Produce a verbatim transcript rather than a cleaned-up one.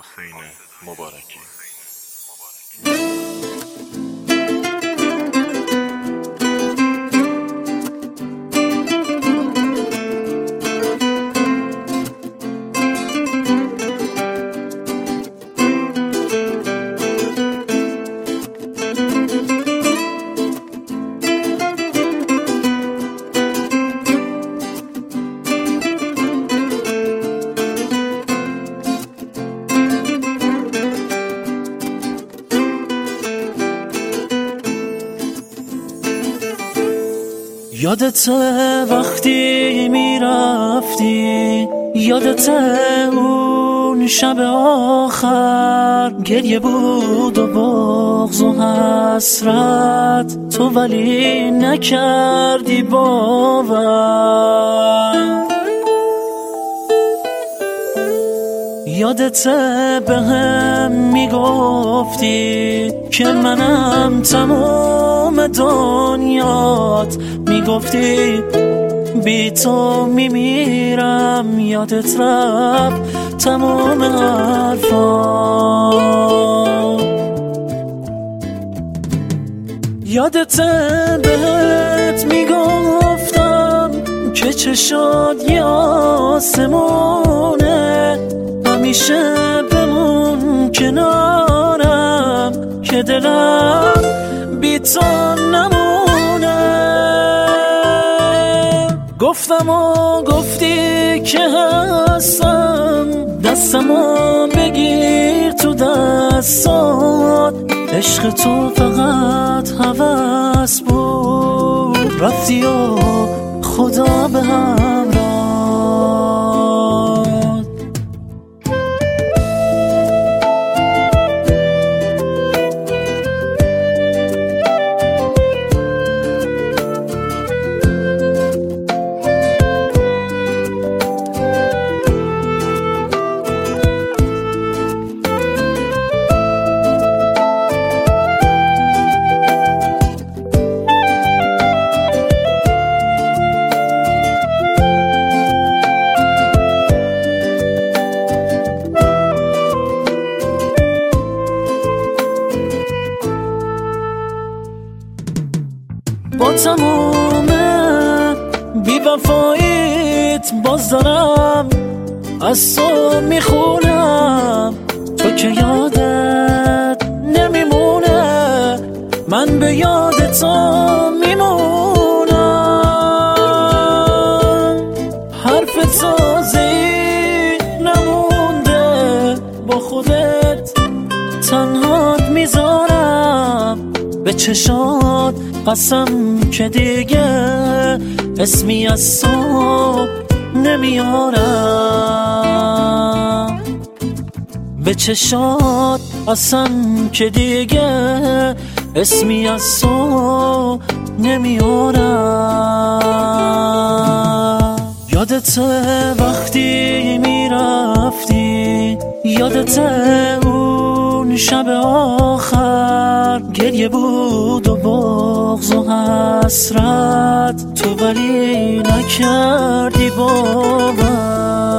حسین مبارکی. یادته وقتی میرفتی، یادته اون شب آخر گریه بود و بغض و حسرت، تو ولی نکردی باور. یادته به هم میگفتی که منم تمام دنیات، میگفتی بی تو میمیرم، یادت رفت تمام حرفا. یادته بهت میگفتم که چه شد یه آسمونه، همیشه بمون کنارم که دلم بی تو نمونه. گفتم و گفتی که هستم، دستمو بگیر تو دستات، عشق تو فقط هوس بود، رفتی و خدا به هم رفت. با تموم بی وفاییت باز دارم از تو میخونم، تو که یادت نمیمونه، من به یاد تو میمونم. حرف تازه‌ای نمونده، با خودت تنهات میذارم، به چشات قسم که دیگه اسمی از تو نمیارم، به چشات قسم که دیگه اسمی از تو نمیارم. یادته وقتی میرفتی، یادته اون شب آخر گریه بود و بغض و حسرت، تو ولی نکردی باور.